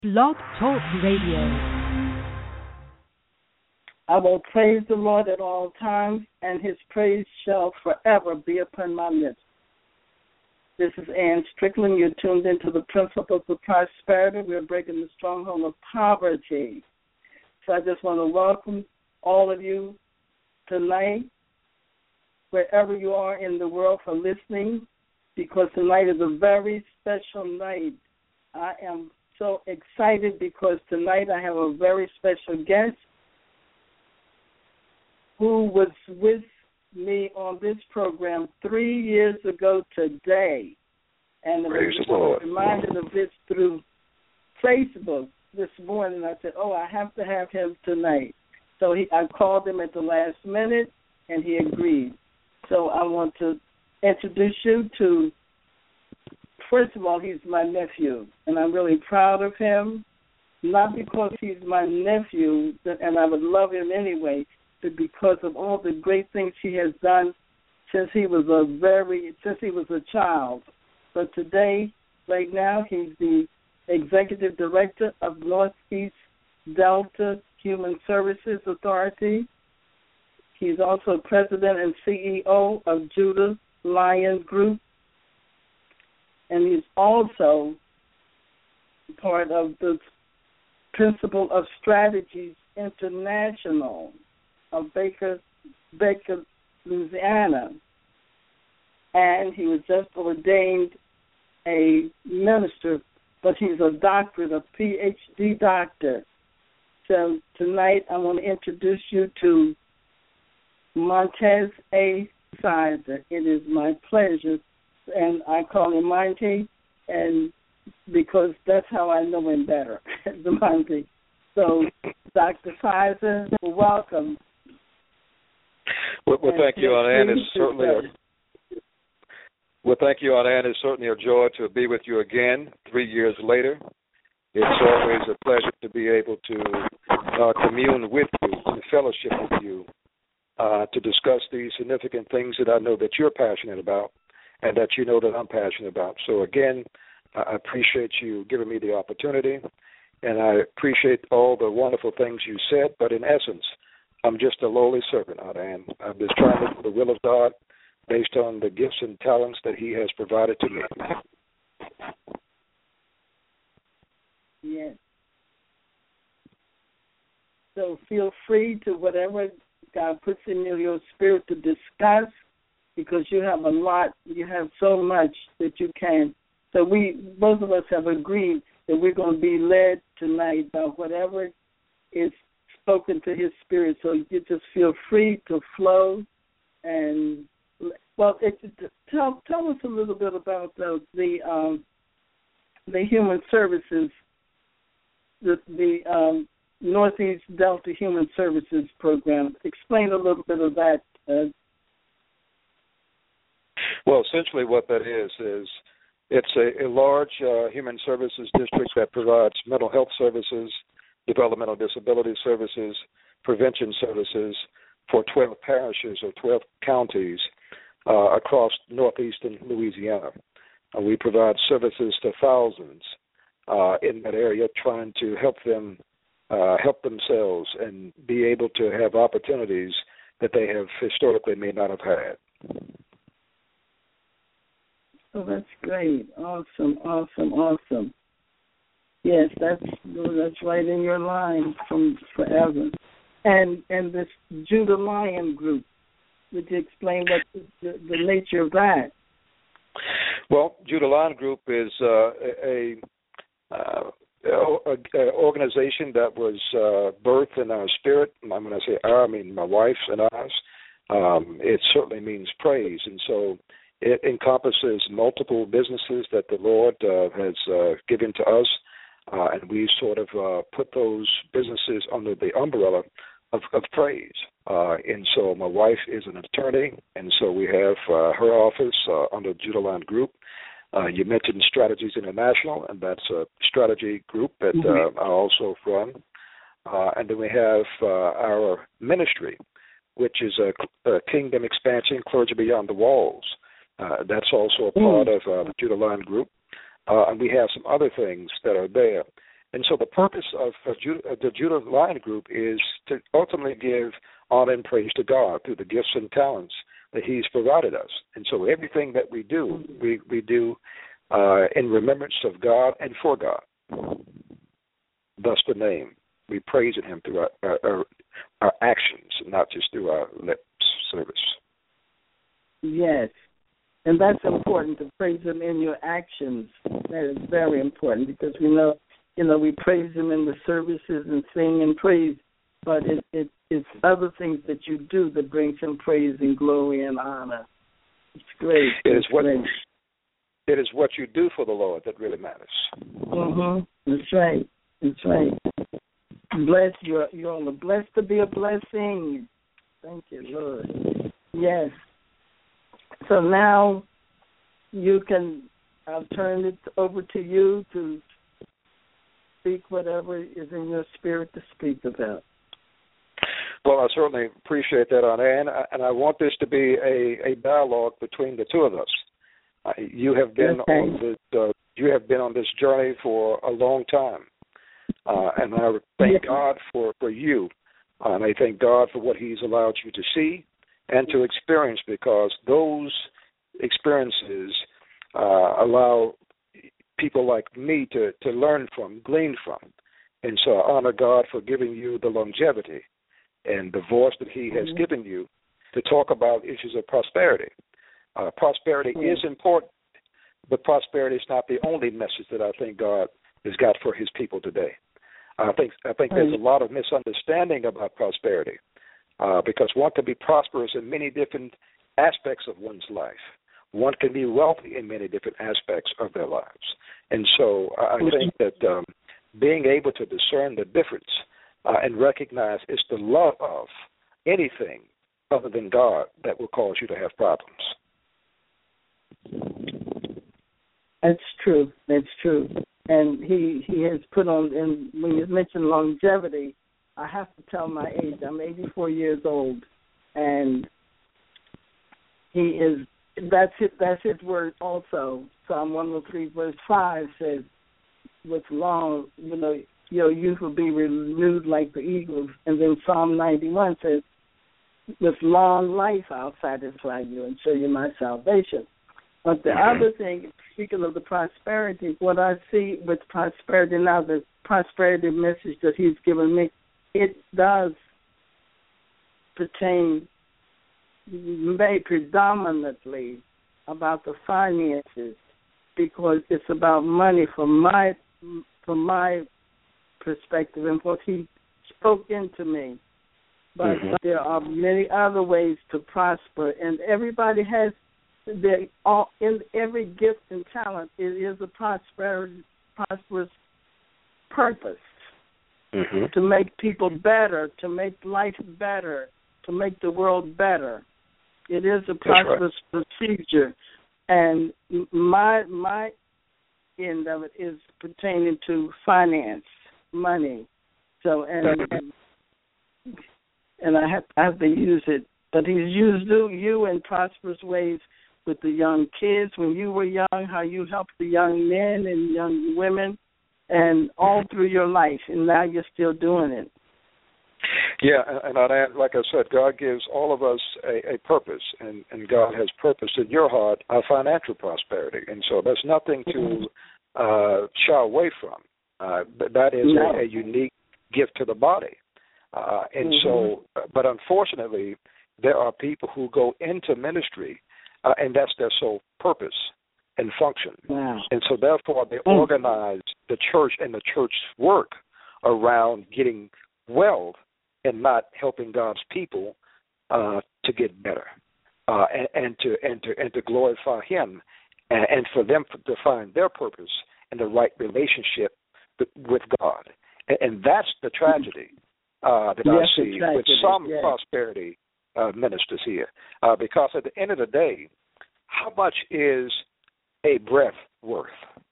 Blog Talk Radio. I will praise the Lord at all times, and his praise shall forever be upon my lips. This is Ann Strickland. You're tuned into the Principles of Prosperity. We're breaking the stronghold of poverty. So I just want to welcome all of you tonight, wherever you are in the world, for listening, because tonight is a very special night. I am so excited because tonight I have a very special guest who was with me on this program 3 years ago today. And I was reminded of this through Facebook this morning. I said, I have to have him tonight. So I called him at the last minute, and he agreed. So I want to introduce you to, first of all, he's my nephew, and I'm really proud of him, not because he's my nephew, and I would love him anyway, but because of all the great things he has done since he was a child. But today, right now, he's the Executive Director of Northeast Delta Human Services Authority. He's also President and CEO of Judah Lion Group. And he's also part of the Principle of Strategies International of Baker, Louisiana. And he was just ordained a minister, but he's a doctorate, a PhD doctor. So tonight I want to introduce you to Montez A. Sizer. It is my pleasure, and I call him Monty, and because that's how I know him better, the Monty. So, Dr. Sizer, welcome. Well, thank you, Aunt Ann. Thank you, Aunt Ann. It's certainly a joy to be with you again 3 years later. It's always a pleasure to be able to commune with you, to fellowship with you, to discuss these significant things that I know that you're passionate about and that you know that I'm passionate about. So, again, I appreciate you giving me the opportunity, and I appreciate all the wonderful things you said, but in essence, I'm just a lowly servant, Aunt Ann. I'm just trying to do the will of God based on the gifts and talents that he has provided to me. Yes. So feel free to whatever God puts in your spirit to discuss, because you have so much that you can. So both of us have agreed that we're going to be led tonight by whatever is spoken to his spirit. So you just feel free to flow. And tell us a little bit about the human services, the Northeast Delta Human Services Program. Explain a little bit of that. Well, essentially what that is it's a large human services district that provides mental health services, developmental disability services, prevention services for 12 parishes or 12 counties across northeastern Louisiana. We provide services to thousands in that area, trying to help them help themselves and be able to have opportunities that they have historically may not have had. Oh, that's great. Awesome. Yes, that's right in your line from forever. And this Judah Lion Group, would you explain what the nature of that? Well, Judah Lion Group is a organization that was birthed in our spirit. I'm going to say our, I mean my wife's and ours. It certainly means praise, and so it encompasses multiple businesses that the Lord has given to us, and we sort of put those businesses under the umbrella of praise. And so my wife is an attorney, and so we have her office under Judah Lion Group. You mentioned Strategies International, and that's a strategy group that I also run. And then we have our ministry, which is a Kingdom Expansion, Clergy Beyond the Walls. That's also a part of the Judah Lion Group. And we have some other things that are there. And so the purpose of the Judah Lion Group is to ultimately give honor and praise to God through the gifts and talents that He's provided us. And so everything that we do, we do in remembrance of God and for God. Thus the name. We praise Him through our actions, not just through our lip service. Yes. And that's important, to praise Him in your actions. That is very important, because we know, we praise Him in the services and sing and praise, but it's other things that you do that brings Him praise and glory and honor. It's great. It is what you do for the Lord that really matters. That's right. That's right. Bless you. You're all blessed to be a blessing. Thank you, Lord. Yes. So now I'll turn it over to you to speak whatever is in your spirit to speak about. Well, I certainly appreciate that, Aunt Ann, and I want this to be a dialogue between the two of us. You have been on this journey for a long time, and I thank God for you, and I thank God for what He's allowed you to see and to experience, because those experiences allow people like me to learn from, glean from. And so I honor God for giving you the longevity and the voice that He has given you to talk about issues of prosperity. Prosperity is important, but prosperity is not the only message that I think God has got for His people today. I think there's a lot of misunderstanding about prosperity, because one can be prosperous in many different aspects of one's life. One can be wealthy in many different aspects of their lives. And so I think that being able to discern the difference and recognize it's the love of anything other than God that will cause you to have problems. That's true. That's true. And he has put on, and when you mentioned longevity, I have to tell my age. I'm 84 years old, and that's his word also. Psalm 103 verse 5 says, with long, your youth will be renewed like the eagles. And then Psalm 91 says, with long life I'll satisfy you and show you my salvation. But the other thing, speaking of the prosperity, what I see with prosperity now, the prosperity message that He's given me, it does pertain predominantly about the finances, because it's about money from my perspective and what He spoke into me. But there are many other ways to prosper, and everybody has in every gift and talent. It is a prosperous purpose to make people better, to make life better, to make the world better. It is a prosperous procedure, and my end of it is pertaining to finance, money. So and I have to use it, but He's used you in prosperous ways with the young kids when you were young, how you helped the young men and young women, and all through your life, and now you're still doing it. Yeah, and like I said, God gives all of us a purpose, and God has purpose in your heart, our financial prosperity. And so there's nothing to shy away from. That is a unique gift to the body. And so, but unfortunately, there are people who go into ministry, and that's their sole purpose and function. Wow. And so therefore they organize the church and the church work around getting wealth and not helping God's people to get better and to glorify Him, and for them to find their purpose and the right relationship with God. And that's the tragedy that I see with some prosperity ministers here, because at the end of the day, how much is a breath worth?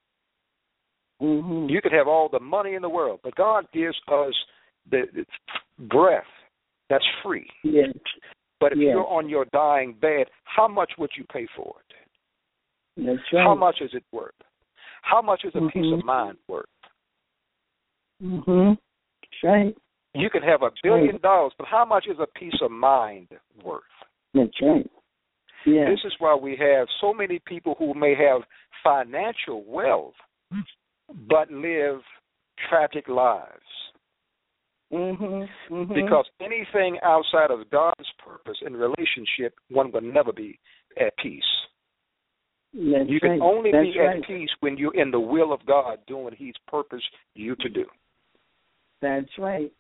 You could have all the money in the world, but God gives us the breath that's free. Yes. But if you're on your dying bed, how much would you pay for it? That's right. How much is it worth? How much is a peace of mind worth? Mhm. That's right. You can have $1 billion, but how much is a peace of mind worth? That's right. Yeah. This is why we have so many people who may have financial wealth, but live tragic lives. Because anything outside of God's purpose in relationship, one will never be at peace. You can only be at peace when you're in the will of God, doing what He's purposed you to do. That's right.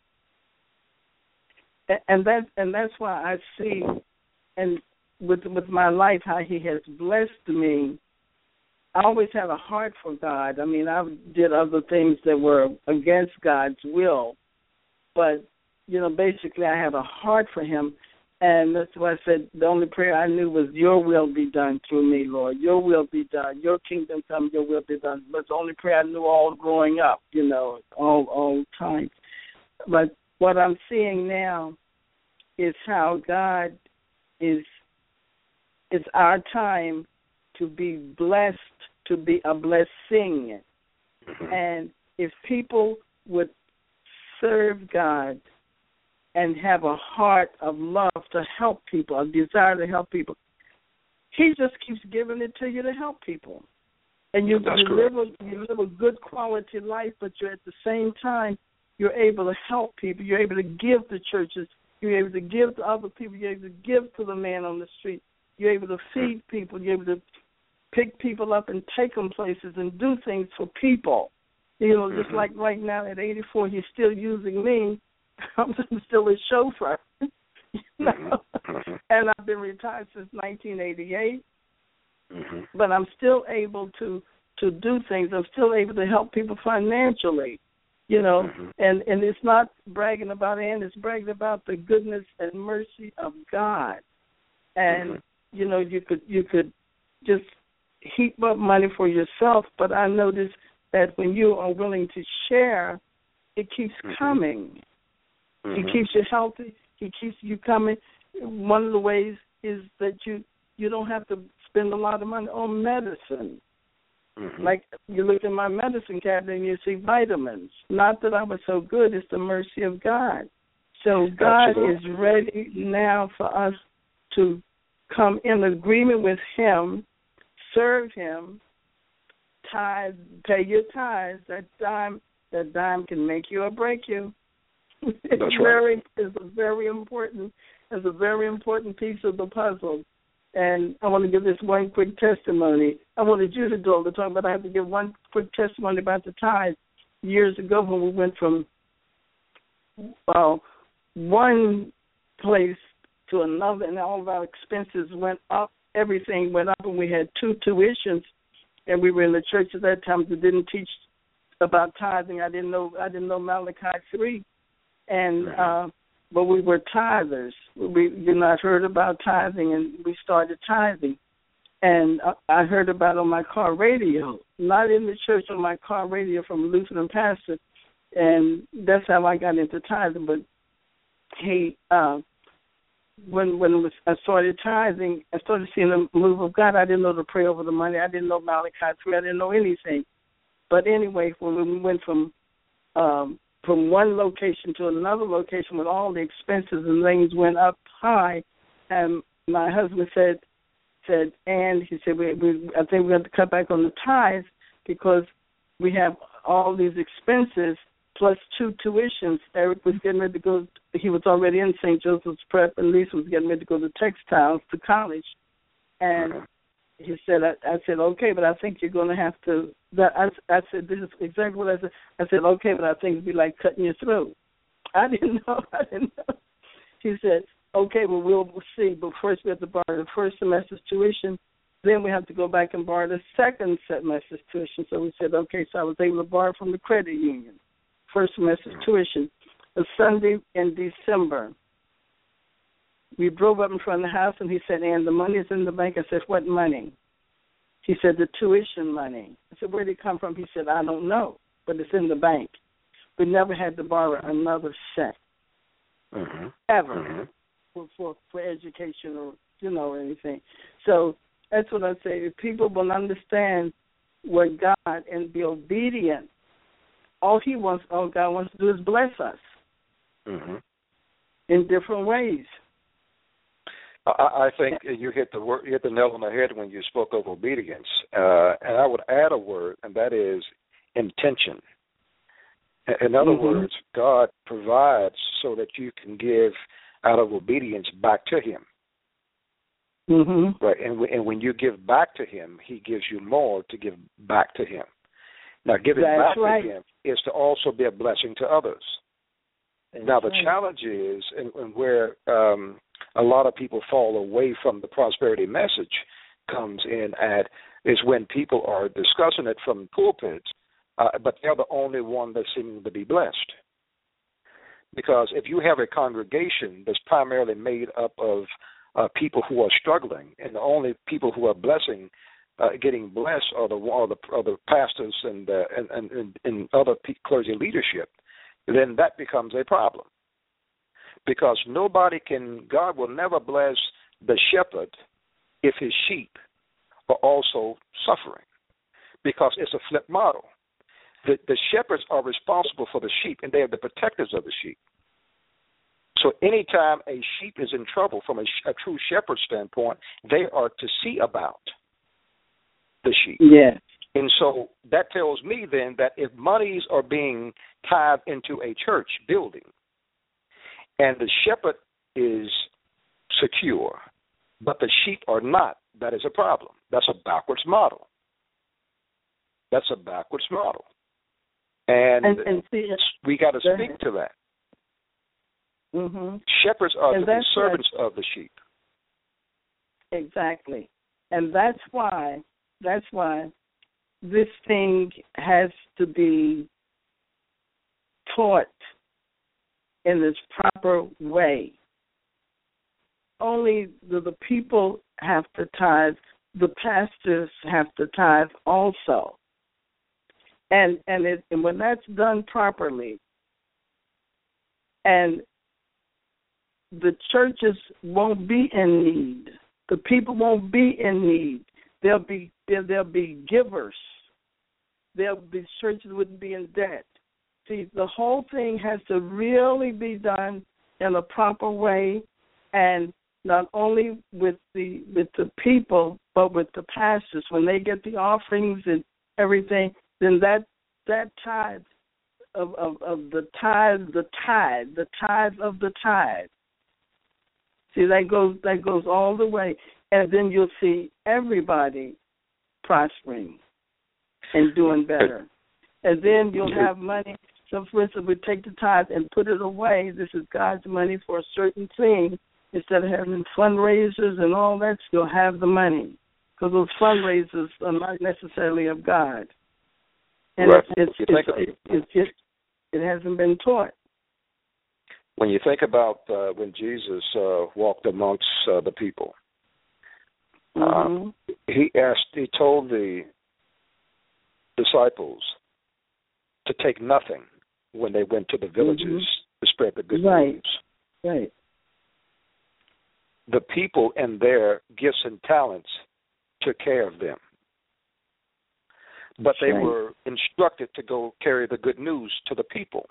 And that's why I see, and with my life, how He has blessed me. I always had a heart for God. I mean, I did other things that were against God's will, but basically, I had a heart for Him. And that's why I said the only prayer I knew was, your will be done through me, Lord. Your will be done. Your kingdom come, your will be done. That's the only prayer I knew all growing up, all time. But what I'm seeing now is how God is, it's our time to be blessed, to be a blessing. And if people would serve God and have a heart of love to help people, a desire to help people, He just keeps giving it to you to help people. And you live a good quality life, but you're at the same time, you're able to help people. You're able to give to churches. You're able to give to other people. You're able to give to the man on the street. You're able to feed people. You're able to pick people up and take them places and do things for people. Just like right now at 84, He's still using me. I'm still His chauffeur. And I've been retired since 1988. But I'm still able to do things. I'm still able to help people financially. And it's not bragging about Ann, it's bragging about the goodness and mercy of God. And you could just heap up money for yourself, but I noticed that when you are willing to share, it keeps coming. He keeps you healthy. He keeps you coming. One of the ways is that you don't have to spend a lot of money on medicine. Like you look in my medicine cabinet and you see vitamins. Not that I was so good, it's the mercy of God. So God is ready now for us to come in agreement with Him, serve Him, tithe, pay your tithes. That dime can make you or break you. It's a very important piece of the puzzle. And I want to give this one quick testimony. I wanted you to do all the time, but I have to give one quick testimony about the tithe. Years ago when we went from one place to another and all of our expenses went up, everything went up, and we had 2 tuitions, and we were in the church at that time that didn't teach about tithing. I didn't know Malachi 3. And but we were tithers. I'd heard about tithing, and we started tithing. And I heard about it on my car radio, not in the church, on my car radio from a Lutheran pastor. And that's how I got into tithing. But when I started tithing, I started seeing the move of God. I didn't know to pray over the money. I didn't know Malachi 3. I didn't know anything. But anyway, when we went from one location to another location with all the expenses and things went up high, and my husband said, and he said, I think we have to cut back on the tithes because we have all these expenses plus 2 tuitions. Eric was getting ready to go. He was already in St. Joseph's Prep, and Lisa was getting ready to go to textiles to college. And he said, I said, okay, but I think you're going to have to. I said, this is exactly what I said. I said, okay, but I think it'd be like cutting your throat. I didn't know. He said, okay, well, we'll see. But first we have to borrow the first semester's tuition. Then we have to go back and borrow the second semester's tuition. So we said, okay, so I was able to borrow from the credit union, first semester's tuition. A Sunday in December, we drove up in front of the house, and he said, Ann, the money's in the bank. I said, what money? He said, the tuition money. I said, where did it come from? He said, I don't know, but it's in the bank. We never had to borrow another cent, ever, for education or anything. So that's what I say. If people will understand what God and be obedient all God wants to do is bless us in different ways. I think you hit the nail on the head when you spoke of obedience, and I would add a word, and that is intention. In other words, God provides so that you can give out of obedience back to Him. Right, and when you give back to Him, He gives you more to give back to Him. Now, giving back to Him is to also be a blessing to others. Now, the challenge is, and where a lot of people fall away from the prosperity message comes in at, is when people are discussing it from pulpits, but they're the only one that seems to be blessed. Because if you have a congregation that's primarily made up of people who are struggling, and the only people who are getting blessed are the pastors and other clergy leadership, then that becomes a problem. Because God will never bless the shepherd if his sheep are also suffering, because it's a flip model. The shepherds are responsible for the sheep, and they are the protectors of the sheep. So anytime a sheep is in trouble from a true shepherd standpoint, they are to see about the sheep. Yes. And so that tells me then that if monies are being tithed into a church building and the shepherd is secure, but the sheep are not, that is a problem. That's a backwards model. And see, we got to speak to that. Shepherds are to be servants of the sheep. Exactly. And that's why this thing has to be taught in this proper way. Only the people have to tithe. The pastors have to tithe also. And when that's done properly, and the churches won't be in need, the people won't be in need. There'll be givers. Churches wouldn't be in debt. See, the whole thing has to really be done in a proper way, and not only with the people, but with the pastors. When they get the offerings and everything, then that tithe of the tithe of the tithe. See, that goes all the way, and then you'll see everybody prospering and doing better. And then you'll have money. So, for instance, we take the tithe and put it away. This is God's money for a certain thing. Instead of having fundraisers and all that, you'll have the money, because those fundraisers are not necessarily of God. And right. it hasn't been taught. When you think about when Jesus walked amongst the people, he told the disciples to take nothing when they went to the villages to spread the good news. Right. The people and their gifts and talents took care of them. But they were instructed to go carry the good news to the people.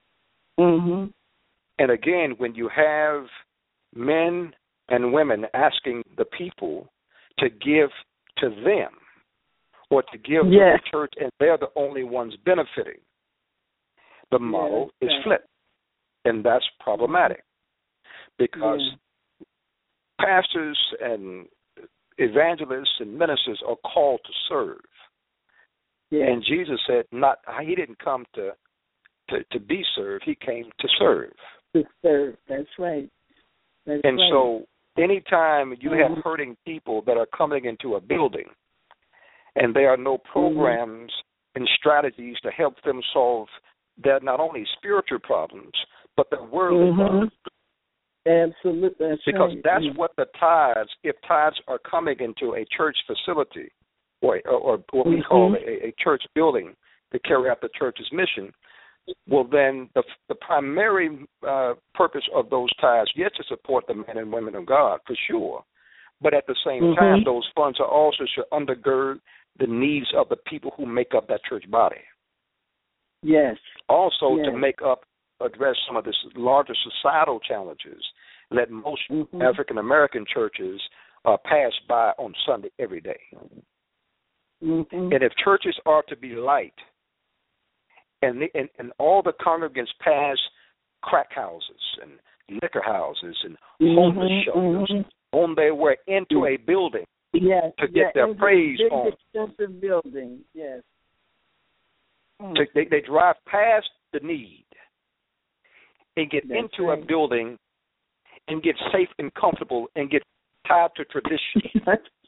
And again, when you have men and women asking the people to give to them or to give to the church, and they're the only ones benefiting, the model is flipped. And that's problematic, because pastors and evangelists and ministers are called to serve. And Jesus said, he didn't come to be served. He came to serve. To serve. That's right. So anytime you have hurting people that are coming into a building and there are no programs and strategies to help them solve their not only spiritual problems, but their worldly problems. Absolutely. Because that's what the tithes, if tithes are coming into a church facility or what we call a church building to carry out the church's mission, well, then the primary purpose of those tithes, yes, to support the men and women of God, for sure. But at the same time, those funds are also should undergird the needs of the people who make up that church body. Yes. Also to address some of the larger societal challenges that most African American churches pass by on Sunday every day. And if churches are to be light, and all the congregants pass crack houses and liquor houses and homeless shelters on their way into a building to get their praise on. Expensive building, yes. They drive past the need and get into a building and get safe and comfortable and get tied to tradition.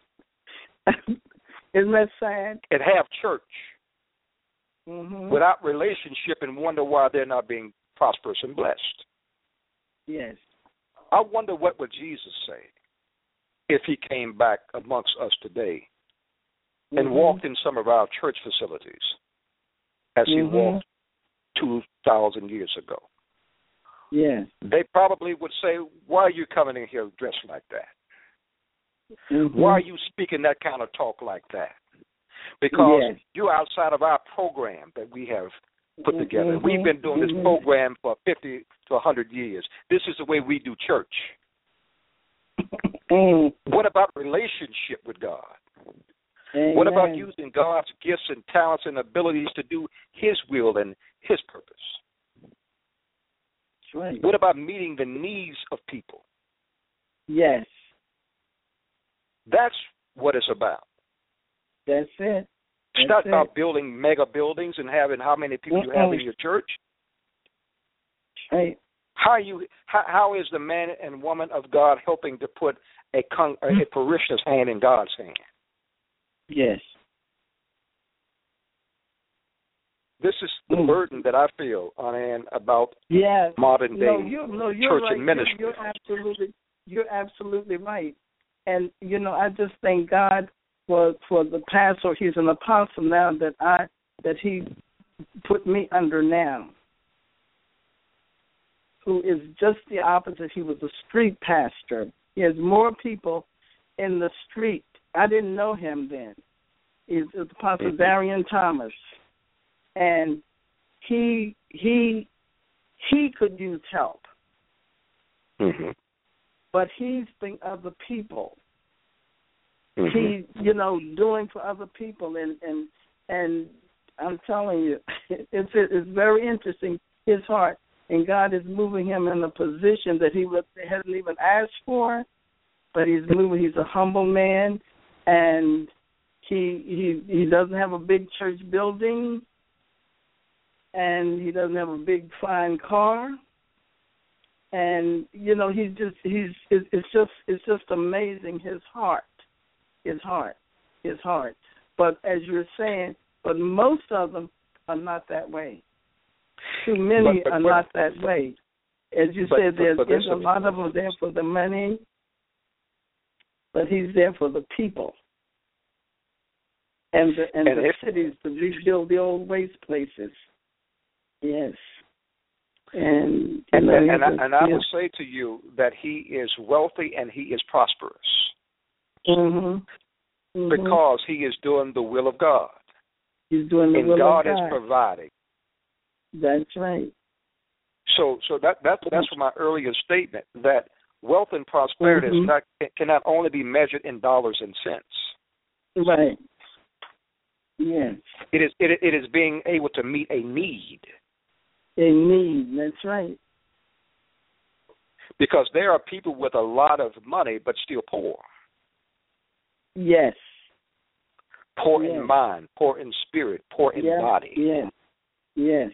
Isn't that sad? And have church without relationship and wonder why they're not being prosperous and blessed. Yes. I wonder what would Jesus say if he came back amongst us today and walked in some of our church facilities as he walked 2,000 years ago. Yes. They probably would say, why are you coming in here dressed like that? Why are you speaking that kind of talk like that? Because you're outside of our program that we have put together. We've been doing this program for 50 to 100 years. This is the way we do church. What about relationship with God? Amen. What about using God's gifts and talents and abilities to do his will and his purpose? That's right. What about meeting the needs of people? Yes. That's what it's about. That's it. It's not about building mega buildings and having how many people you have in your church. Right. How is the man and woman of God helping to put a parishioner's hand in God's hand? Yes. This is the burden that I feel, Ann, about modern day church and ministry. You're absolutely right. And I just thank God for the pastor. He's an apostle now that he put me under now, who is just the opposite. He was a street pastor. He has more people in the street. I didn't know him then. He's Apostle Darian Thomas, and he could use help, but he's thinking of the people. He, doing for other people, and I'm telling you, it's very interesting. His heart, and God is moving him in a position that he hasn't even asked for, but he's moving. He's a humble man, and he doesn't have a big church building, and he doesn't have a big fine car, and it's just amazing, his heart. But as you're saying, but most of them are not that way. Too many are not that way. As you said, there's a lot of them there for the money, but he's there for the people and the cities to rebuild the old waste places. Yes. And I would say to you that he is wealthy and he is prosperous. Because he is doing the will of God. He's doing the will of God. And God is providing. That's right. So that's from my earlier statement, that wealth and prosperity cannot only be measured in dollars and cents. Right. Yes. It is being able to meet a need. A need, that's right. Because there are people with a lot of money but still poor. Yes. Poor in mind, poor in spirit, poor in body. Yes.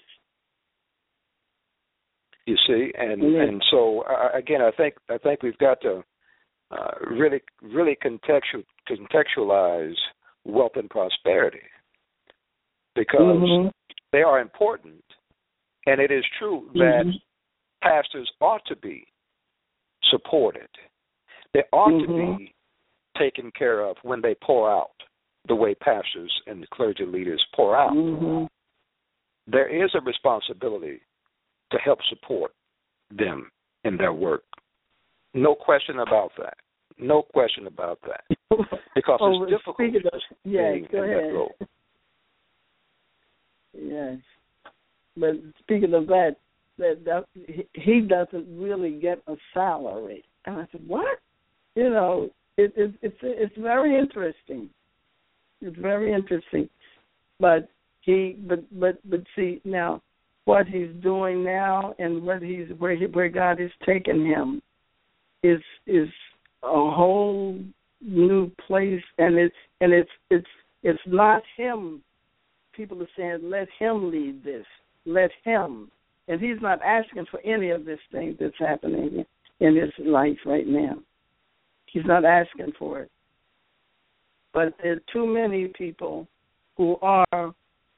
You see, and so again, I think we've got to really contextualize wealth and prosperity, because they are important, and it is true that pastors ought to be supported. They ought to be taken care of when they pour out the way pastors and clergy leaders pour out. There is a responsibility to help support them in their work. No question about that. No question about that. Because it's difficult. Go ahead. Yes. But speaking of that he doesn't really get a salary. And I said, what? You know, it's very interesting. It's very interesting. But see now what he's doing now and where God is taking him is a whole new place, and it's not him. People are saying, let him lead this. Let him. And he's not asking for any of this thing that's happening in his life right now. He's not asking for it. But there are too many people who are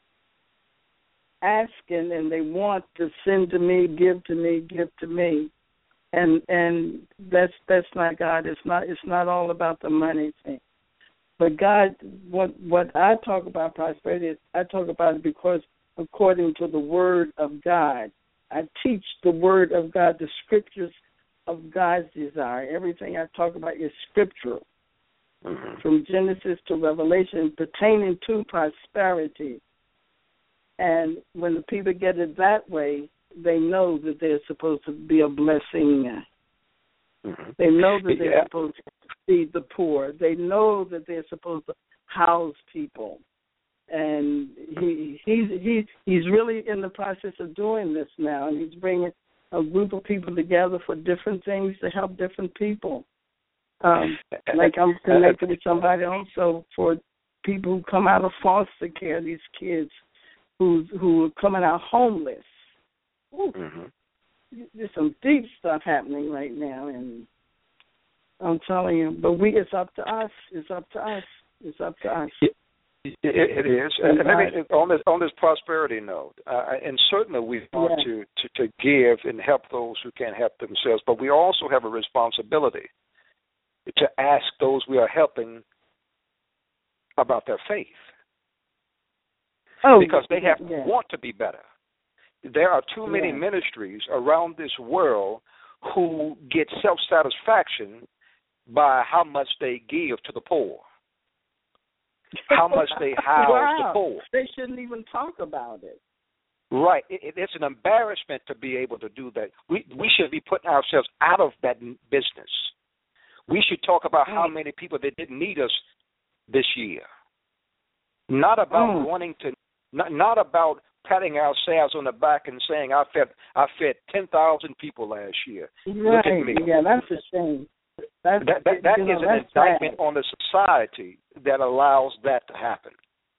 asking and they want to send to me, give to me. And that's not God. It's not all about the money thing. But God, what I talk about prosperity, I talk about it because according to the Word of God, I teach the Word of God, the Scriptures of God's desire. Everything I talk about is scriptural, from Genesis to Revelation, pertaining to prosperity. And when the people get it that way, they know that they're supposed to be a blessing. They know that they're supposed to feed the poor. They know that they're supposed to house people. And he's really in the process of doing this now, and he's bringing a group of people together for different things to help different people. Like I'm connected with somebody also for people who come out of foster care, these kids who are coming out homeless. There's some deep stuff happening right now, and I'm telling you. But it's up to us. It's up to us. It's up to us. It is. And maybe on this prosperity note, and certainly we want to give and help those who can't help themselves, but we also have a responsibility to ask those we are helping about their faith. Because they want to be better. There are too many ministries around this world who get self-satisfaction by how much they give to the poor, how much they house the poor. They shouldn't even talk about it. Right. It's an embarrassment to be able to do that. We should be putting ourselves out of that business. We should talk about how many people that didn't need us this year. Not about wanting to. Not about patting ourselves on the back and saying I fed 10,000 people last year. Look at me. Yeah, that's a shame. That is an indictment on the society that allows that to happen.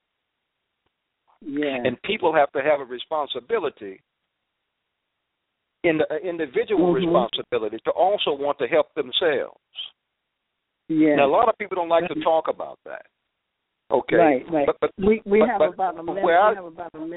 Yeah. And people have to have a responsibility, in the individual responsibility, to also want to help themselves. Yeah. Now, a lot of people don't like to talk about that. Okay. Right. But we have about a minute. We have about a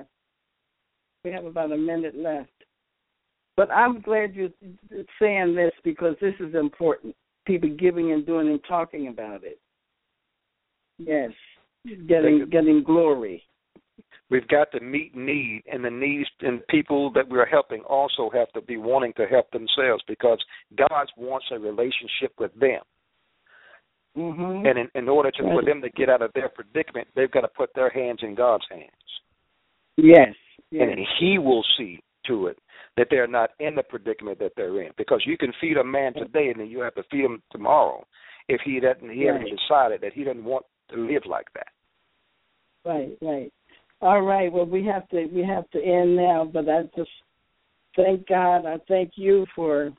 minute left. But I'm glad you're saying this because this is important. People giving and doing and talking about it. Yes. Getting glory. We've got to meet need, and the needs and people that we're helping also have to be wanting to help themselves because God wants a relationship with them. And in order for them to get out of their predicament, they've got to put their hands in God's hands. Yes. And He will see to it that they're not in the predicament that they're in. Because you can feed a man today, and then you have to feed him tomorrow if he hasn't decided that he doesn't want to live like that. Right. All right. Well, we have to end now, but I just thank God. I thank you for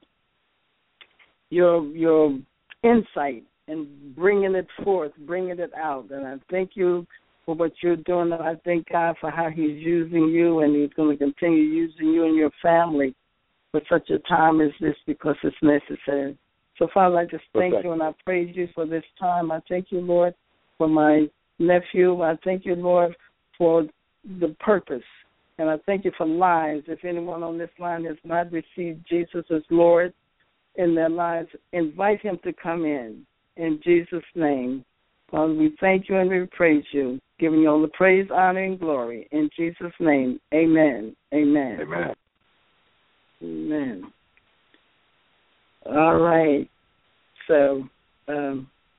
your insight and bringing it forth, bringing it out. And I thank you for what you're doing. And I thank God for how He's using you, and He's going to continue using you and your family for such a time as this because it's necessary. So, Father, I just thank you and I praise you for this time. I thank you, Lord, for my nephew. I thank you, Lord, for the purpose. And I thank you for lives. If anyone on this line has not received Jesus as Lord in their lives, invite him to come in Jesus' name. Father, we thank you and we praise you, giving you all the praise, honor, and glory. In Jesus' name, amen. Amen. Amen. Amen. All right. So,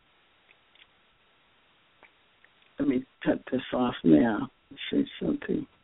let me cut this off now. Let's see something.